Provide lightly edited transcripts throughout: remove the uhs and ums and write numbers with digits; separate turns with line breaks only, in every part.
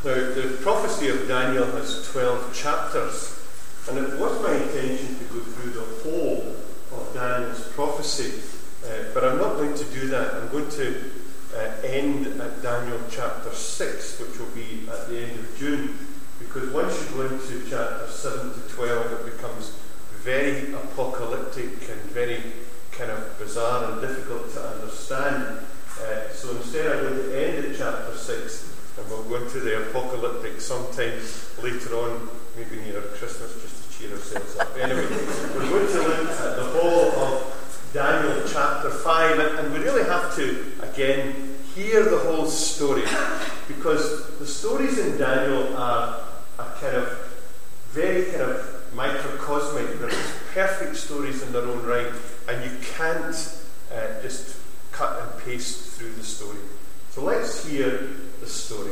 Now, the prophecy of Daniel has 12 chapters, and it was my intention to go through the whole of Daniel's prophecy, but I'm not going to do that. I'm going to end at Daniel chapter 6, which will be at the end of June, because once you go into chapter 7 to 12, it becomes very apocalyptic and very kind of bizarre and difficult to understand. So instead I'm going to end at chapter 6, and we'll go into the apocalyptic sometime later on, maybe near Christmas, just to cheer ourselves up. Anyway, we're going to look at the whole of Daniel chapter 5, and we really have to, again, hear the whole story, because the stories in Daniel are kind of very kind of microcosmic. They're perfect stories in their own right, and you can't just cut and paste through the story. So let's hear the story.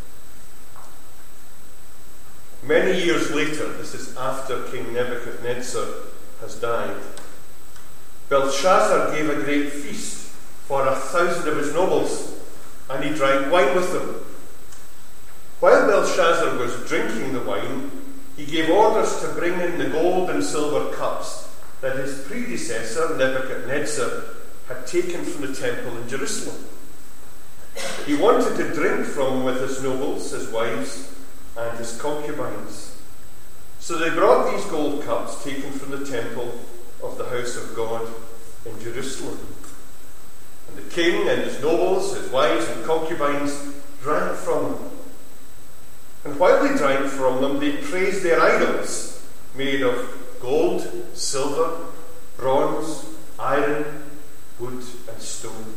Many years later, this is after King Nebuchadnezzar has died, Belshazzar gave a great feast for 1,000 of his nobles, and he drank wine with them. While Belshazzar was drinking the wine, he gave orders to bring in the gold and silver cups that his predecessor, Nebuchadnezzar, had taken from the temple in Jerusalem. He wanted to drink from them with his nobles, his wives, and his concubines. So they brought these gold cups taken from the temple of the house of God in Jerusalem. And the king and his nobles, his wives and concubines, drank from them. And while they drank from them, they praised their idols, made of gold, silver, bronze, iron, wood, and stone.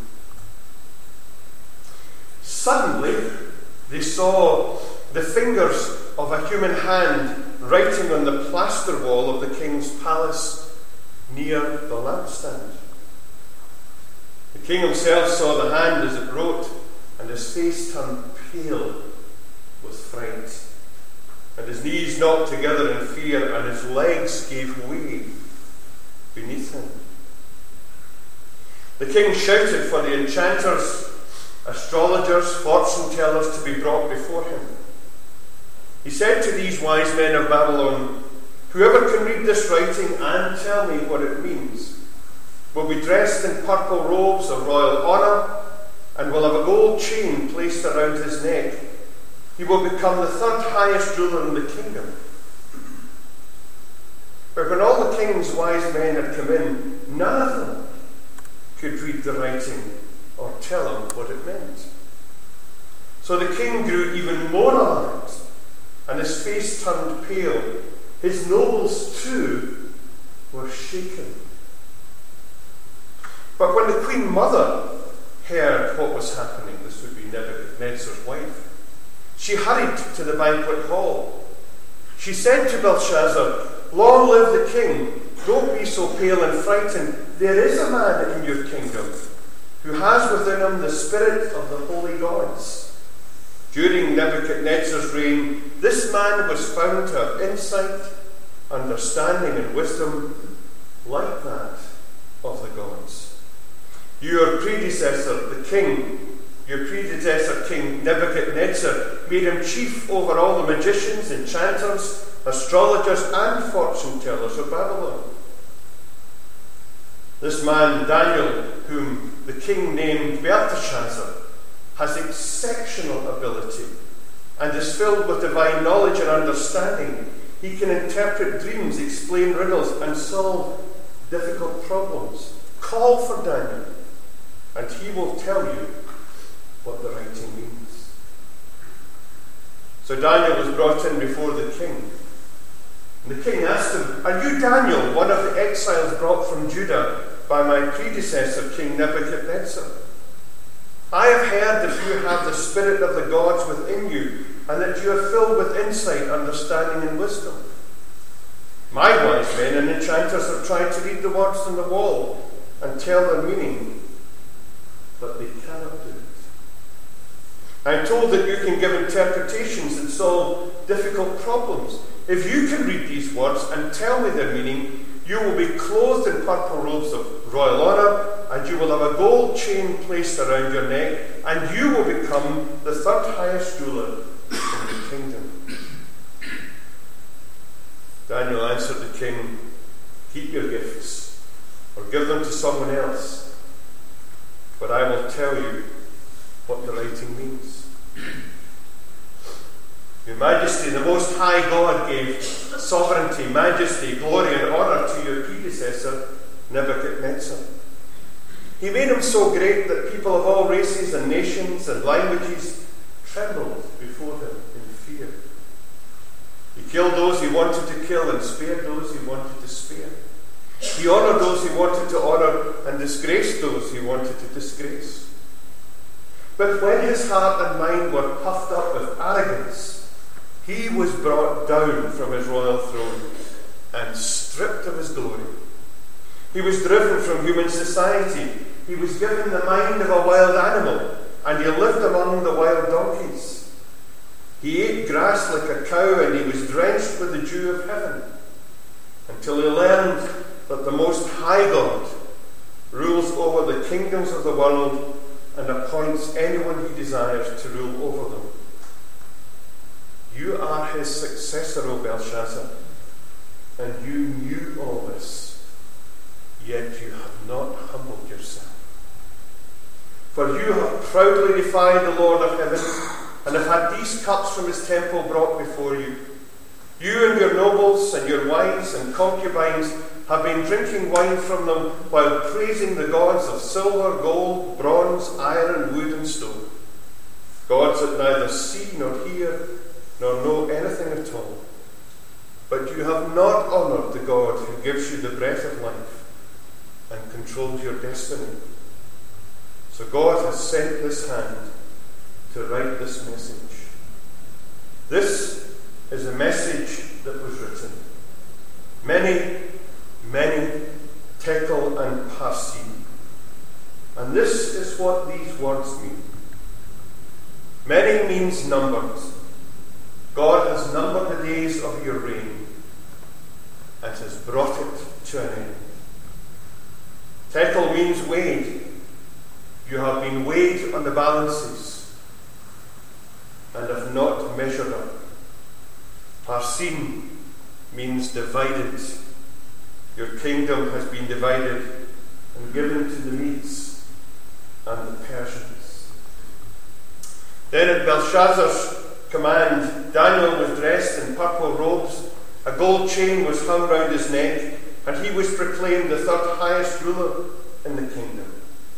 Suddenly, they saw the fingers of a human hand writing on the plaster wall of the king's palace near the lampstand. The king himself saw the hand as it wrote, and his face turned pale with fright, and his knees knocked together in fear, and his legs gave way beneath him. The king shouted for the enchanters, astrologers, fortune tellers to be brought before him. He said to these wise men of Babylon, "Whoever can read this writing and tell me what it means will be dressed in purple robes of royal honour and will have a gold chain placed around his neck. He will become the third highest ruler in the kingdom." But when all the king's wise men had come in, none of them could read the writing or tell him what it meant. So the king grew even more alarmed, and his face turned pale. His nobles too were shaken. But when the queen mother heard what was happening, this would be Nebuchadnezzar's wife, she hurried to the banquet hall. She said to Belshazzar, "Long live the king! Don't be so pale and frightened. There is a man in your kingdom who has within him the spirit of the holy gods. During Nebuchadnezzar's reign, this man was found to have insight, understanding, and wisdom like that of the gods. Your predecessor, King Nebuchadnezzar, made him chief over all the magicians, enchanters, astrologers, and fortune tellers of Babylon. This man, Daniel, whom the king named Belteshazzar, has exceptional ability and is filled with divine knowledge and understanding. He can interpret dreams, explain riddles, and solve difficult problems. Call for Daniel, and he will tell you what the writing means." So Daniel was brought in before the king. And the king asked him, "Are you Daniel, one of the exiles brought from Judah by my predecessor, King Nebuchadnezzar? I have heard that you have the spirit of the gods within you, and that you are filled with insight, understanding, and wisdom. My wise men and enchanters have tried to read the words on the wall and tell their meaning, but they cannot do it. I am told that you can give interpretations and solve difficult problems. If you can read these words and tell me their meaning, you will be clothed in purple robes of royal honour, and you will have a gold chain placed around your neck, and you will become the third highest ruler in the king, keep your gifts, or give them to someone else. But I will tell you what the writing means. Your Majesty, the Most High God gave sovereignty, majesty, glory, and honour to your predecessor, Nebuchadnezzar. He made him so great that people of all races and nations and languages trembled before him in fear. He killed those he wanted to kill and spared those he wanted to spare. He honoured those he wanted to honour and disgraced those he wanted to disgrace. But when his heart and mind were puffed up with arrogance, he was brought down from his royal throne and stripped of his glory. He was driven from human society. He was given the mind of a wild animal, and he lived among the wild donkeys. He ate grass like a cow, and he was drenched with the dew of heaven, until he learned that the Most High God rules over the kingdoms of the world and appoints anyone he desires to rule over them. You are his successor, O Belshazzar, and you knew all this, yet you have not humbled yourself. For you have proudly defied the Lord of heaven, and have had these cups from his temple brought before you. You and your nobles and your wives and concubines have been drinking wine from them while praising the gods of silver, gold, bronze, iron, wood, and stone, gods that neither see nor hear nor know anything at all. But you have not honoured the God who gives you the breath of life and controls your destiny. So God has sent this hand to write this message. This is a message that was written. Many, tekel and parsin. And this is what these words mean. Many means numbered. God has numbered the days of your reign and has brought it to an end. Tekel means weighed. You have been weighed on the balances and have not measured up. Parsin means divided. Your kingdom has been divided and given to the Medes and the Persians. Then at Belshazzar's command, Daniel was dressed in purple robes, a gold chain was hung round his neck, and he was proclaimed the third highest ruler in the kingdom.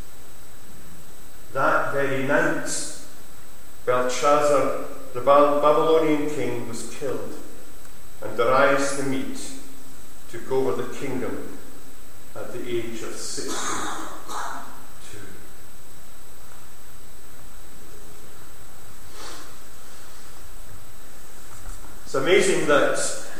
That very night, Belshazzar, the Babylonian king, was killed, and Darius the Mede took over the kingdom at the age of 62. It's amazing that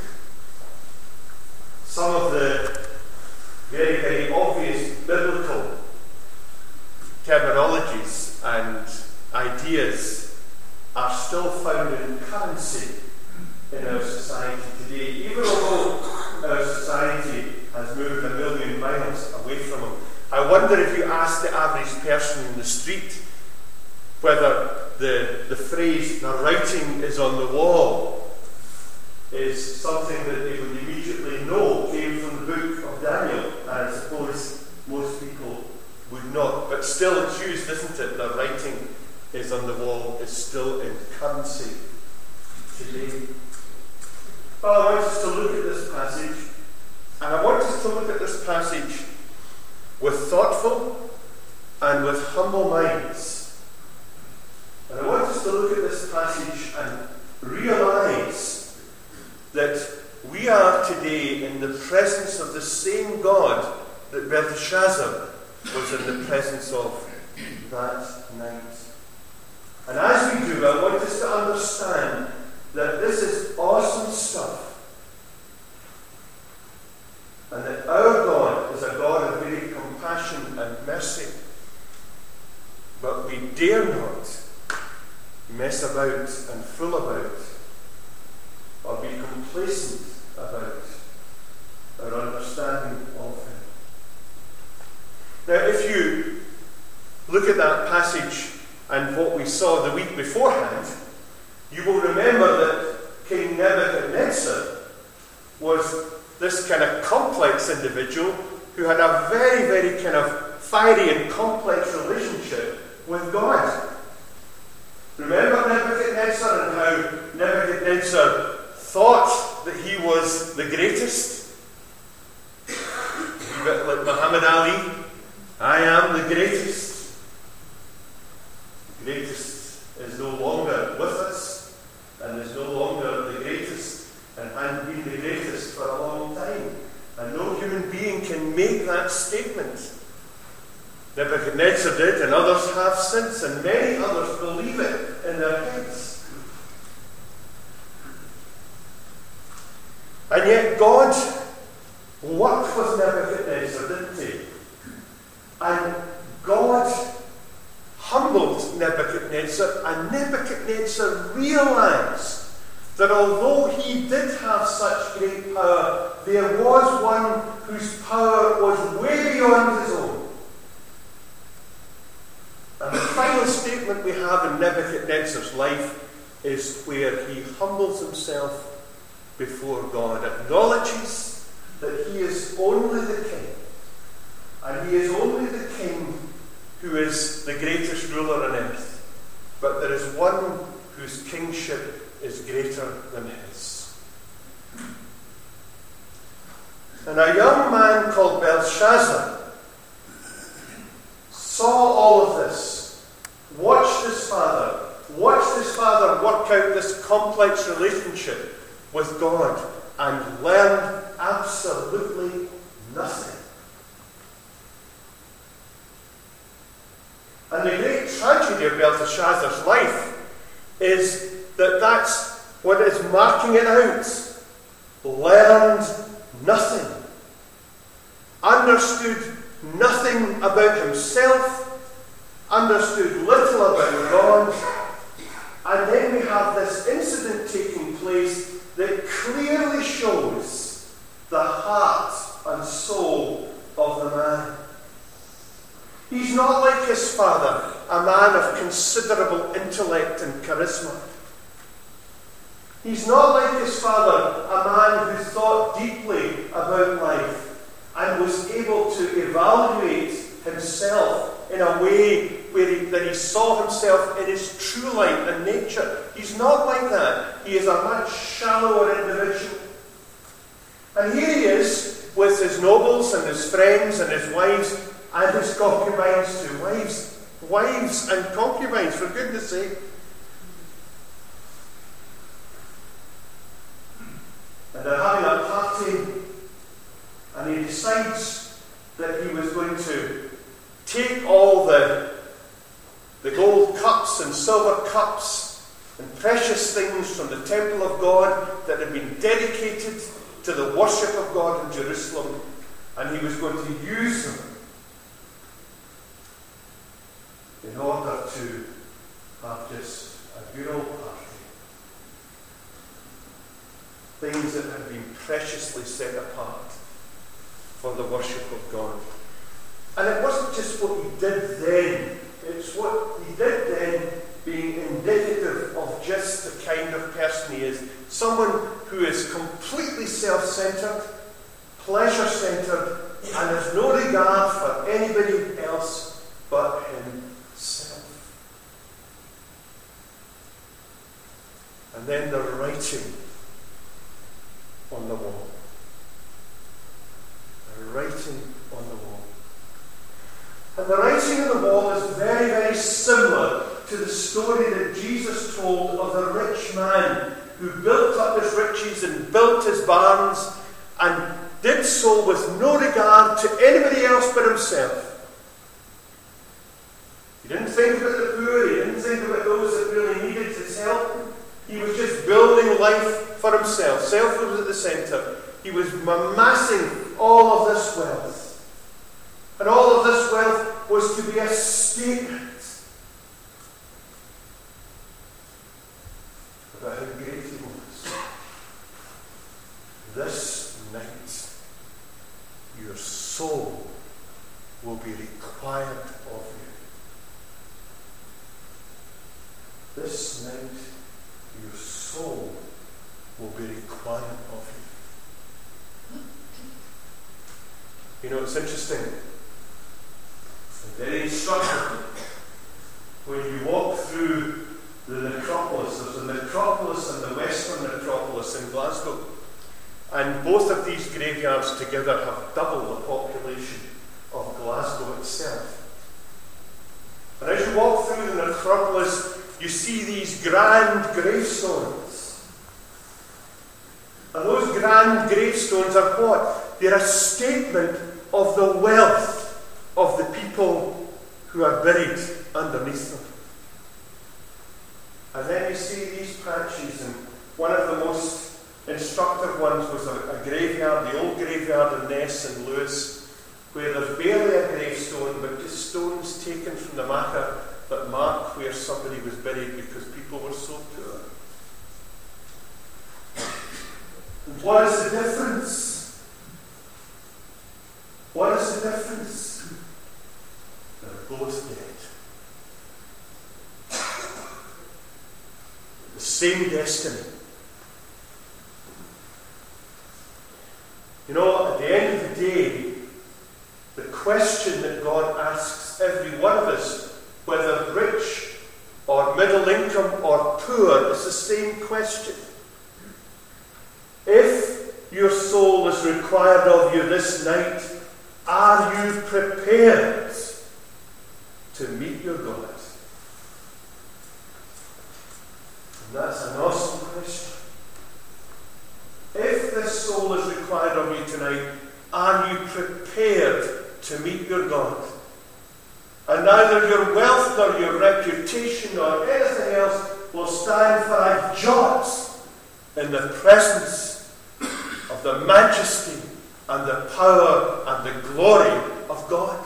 some of the very obvious biblical terminologies and ideas are still found in currency in our society today, even although our society has moved a million miles away from them. I wonder if you ask the average person in the street whether the phrase, "the writing is on the wall," is something that they would immediately know came from the book of Daniel. I suppose most people would not. But still it's used, isn't it? The writing is on the wall is still in currency today. Well, I want us to look at this passage, and I want us to look at this passage with thoughtful and with humble minds. And I want us to look at this passage and realise that we are today in the presence of the same God that Belshazzar was in the presence of that night. And as we do, I want us to understand that this is awesome stuff. And that our God is a God of great compassion and mercy. But we dare not mess about and fool about or be complacent about our understanding of him. Now, if you look at that passage and what we saw the week beforehand, you will remember that King Nebuchadnezzar was this kind of complex individual who had a very, very kind of fiery and complex relationship with God. Remember Nebuchadnezzar and how Nebuchadnezzar thought that he was the greatest? A bit like Muhammad Ali. I am the greatest. The greatest is no longer with us and is no longer the greatest and hadn't been the greatest for a long time. And no human being can make that statement. Nebuchadnezzar did, and others have since, and many others believe it in their heads. And yet God worked with Nebuchadnezzar, didn't he? And God humbled Nebuchadnezzar, and Nebuchadnezzar realized that although he did have such great power, there was one whose power was way beyond his own. And the final statement we have in Nebuchadnezzar's life is where he humbles himself before God, acknowledges that he is only the king, and he is only the king who is the greatest ruler on earth. But there is one whose kingship is greater than his. And a young man called Belshazzar saw all of this, watched his father work out this complex relationship with God, and learned absolutely nothing. And the great tragedy of Belshazzar's life is that that's what is marking it out. Learned nothing. Understood nothing about himself. Understood little about God. And then we have this incident taking place that clearly shows the heart and soul of the man. He's not like his father, a man of considerable intellect and charisma. He's not like his father, a man who thought deeply about life and was able to evaluate himself in a way that he saw himself in his true light and nature. He's not like that. He is a much shallower individual. And here he is with his nobles and his friends and his wives and his concubines too. Wives and concubines, for goodness sake. And they're having a party, and he decides that he was going to take all the gold cups and silver cups and precious things from the temple of God that had been dedicated to the worship of God in Jerusalem, and he was going to use them in order to have just a good old party. Things that had been preciously set apart for the worship of God. And it wasn't just what he did then, it's what he did then being indicative of just the kind of person he is. Someone who is completely self-centered, pleasure-centered, and has no regard for anybody else but himself. And then the writing on the wall. The writing on the wall. And the writing on the wall is very, very similar to the story that Jesus told of the rich man who built up his riches and built his barns and did so with no regard to anybody else but himself. He didn't think about the poor, he didn't think about those that really needed his help. He was just building life for himself. Self was at the centre. He was amassing all of this wealth. And all of this wealth was to be a statement about how great he was. This night, your soul will be required of you. This night, your soul will be required of you. You know, it's interesting and very instructive when you walk through the necropolis. There's a necropolis and the Western Necropolis in Glasgow, and both of these graveyards together have double the population of Glasgow itself. And as you walk through the necropolis, you see these grand gravestones. And those grand gravestones are what? They're a statement of the wealth of the people who are buried underneath them. And then you see these patches, and one of the most instructive ones was a graveyard, the old graveyard in Ness and Lewis, where there's barely a gravestone, but just stones taken from the matter that mark where somebody was buried because people were so poor. And what is the difference? What is the difference? They're both dead. The same destiny. You know, at the end of the day, the question that God asks every one of us, whether rich or middle income or poor, is the same question. If your soul is required of you this night, are you prepared to meet your God? And that's an awesome question. If this soul is required of you tonight, are you prepared to meet your God? And neither your wealth nor your reputation nor anything else will stand for a jot in the presence of the majesty and the power and the glory of God.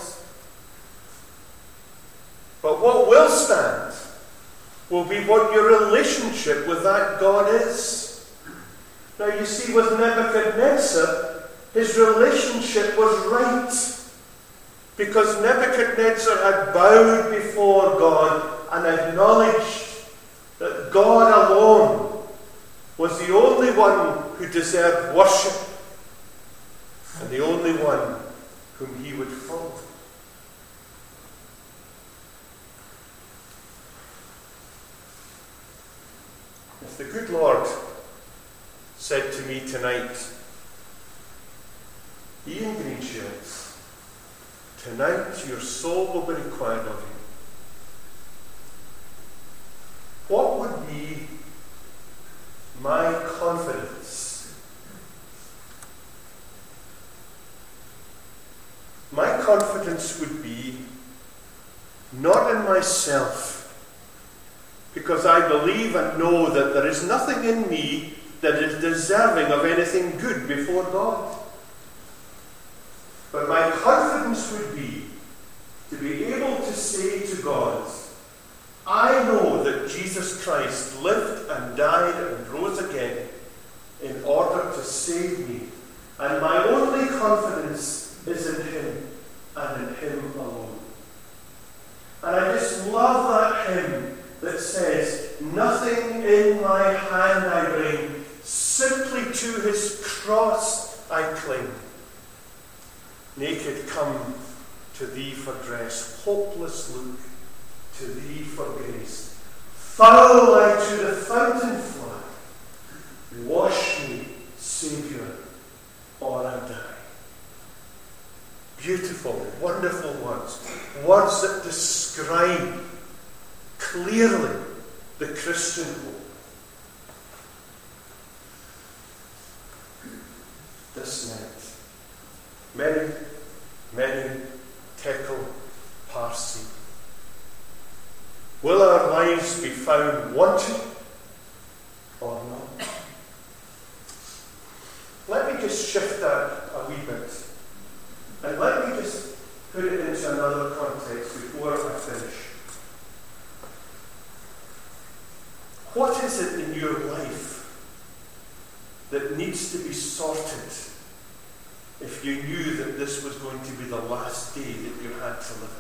But what will stand will be what your relationship with that God is. Now you see, with Nebuchadnezzar, his relationship was right, because Nebuchadnezzar had bowed before God and acknowledged that God alone was the only one who deserved worship and the only one whom he would follow. If the good Lord said to me tonight, Ian Greenshields, tonight your soul will be required of you, what would be my confidence? My confidence would be not in myself, because I believe and know that there is nothing in me that is deserving of anything good before God. But my confidence would be to be able to say to God, I know that Jesus Christ lived and died and rose again in order to save me. And my only confidence is in Him and in Him alone. And I just love that hymn that says, nothing in my hand I bring, simply to His cross I cling. Naked come to Thee for dress, hopeless look to Thee for grace. Foul I to the fountain fly, wash me, Saviour, or I die. Beautiful, wonderful words. Words that describe clearly the Christian hope. This night, many tekel parsi. Will our lives be found wanting or not? Let me just shift that a wee bit. And let me just put it into another context before I finish. What is it in your life that needs to be sorted if you knew that this was going to be the last day that you had to live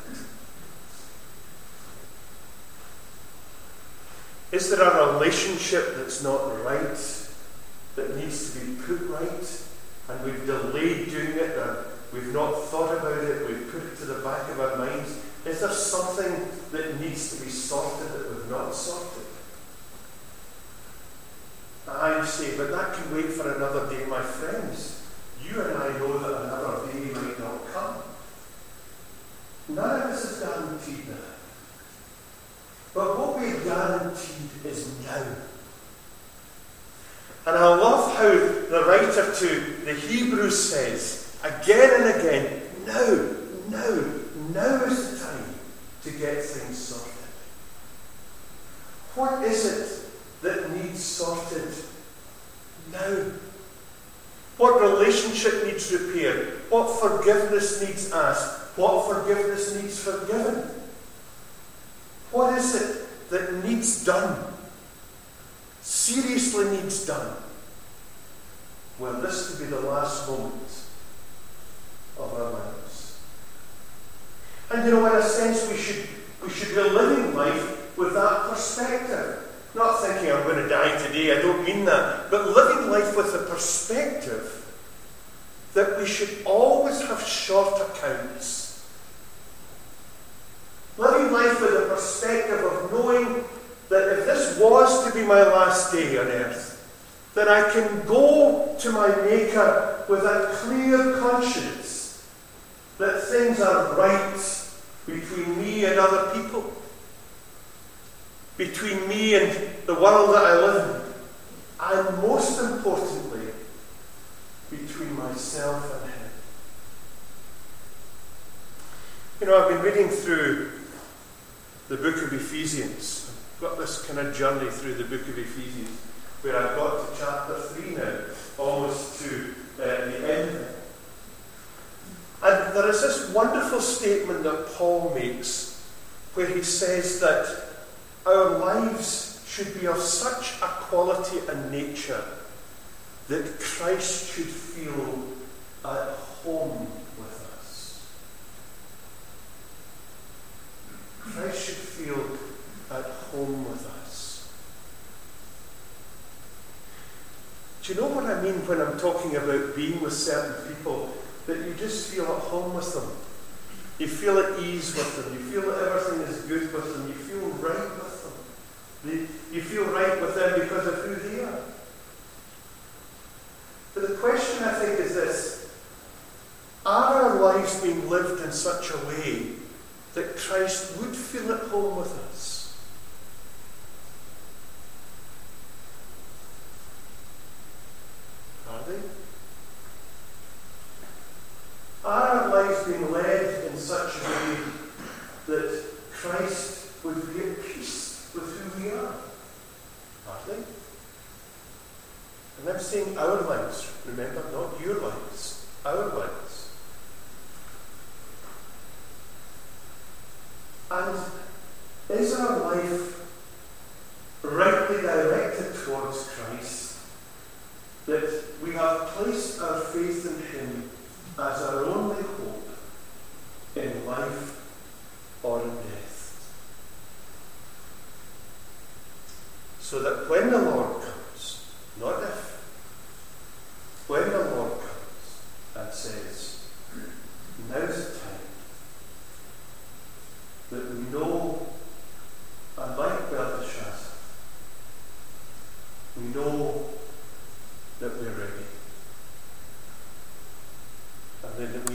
it? Is there a relationship that's not right, that needs to be put right, and we've delayed doing it, we've not thought about it, we've put it to the back of our minds. Is there something that needs to be sorted that we've not sorted? I say, but that can wait for another day, my friends. You and I know that another day might not come. None of us is guaranteed that. But what we're guaranteed is now. And I love how the writer to the Hebrews says, again and again, now is the time to get things sorted. What is it that needs sorted now? What relationship needs repair? What forgiveness needs asked? What forgiveness needs forgiven? What is it that needs done? Seriously needs done? Well, this could be the last moment of our lives. And in a sense, we should be living life with that perspective. Not thinking I'm going to die today, I don't mean that. But living life with the perspective that we should always have short accounts. Living life with the perspective of knowing that if this was to be my last day on earth, then I can go to my Maker with a clear conscience that things are right between me and other people, between me and the world that I live in, and most importantly, between myself and Him. I've been reading through the book of Ephesians. I've got this kind of journey through the book of Ephesians, where I've got to chapter 3 now, almost to the end. And there is this wonderful statement that Paul makes, where he says that our lives should be of such a quality and nature that Christ should feel at home with us. Christ should feel at home with us. Do you know what I mean when I'm talking about being with certain people? That you just feel at home with them. You feel at ease with them. You feel that everything is good with them. You feel right with them. You feel right with them because of who they are. But the question, I think, is this. Are our lives being lived in such a way that Christ would feel at home with us? Are they? Are our lives being led in such a way that Christ would be at peace with who we are? Are they? And I'm saying our lives, remember, not your lives, our lives. And is our life rightly directed towards Christ, that we have placed our faith in Him as our only hope in life or in death? So that when the Lord comes, not if, when the Lord comes and says, now's the time, that we know, and like Belteshazzar, we know that we're ready. And then that we